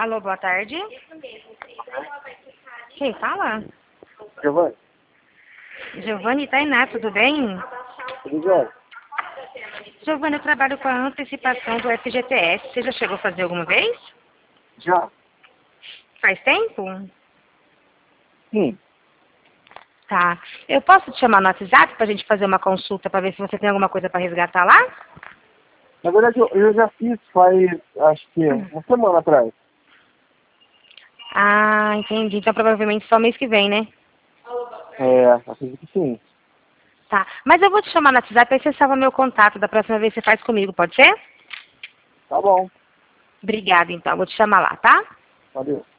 Alô, boa tarde. Quem fala? Giovanni, Giovanni Tainá, tudo bem? tudo jóia? Giovanni, eu trabalho com a antecipação do FGTS. Você já chegou a fazer alguma vez? Já? Faz tempo? Sim. Tá. Eu posso te chamar no WhatsApp pra gente fazer uma consulta pra ver se você tem alguma coisa pra resgatar lá? Na verdade, eu já fiz faz, acho que, uma semana atrás. Ah, entendi. Então provavelmente só mês que vem, né? Acredito que sim. Tá. Mas eu vou te chamar no WhatsApp, aí você salva meu contato. Da próxima vez você faz comigo, pode ser? Tá bom. Obrigada, então. Vou te chamar lá, tá? Valeu.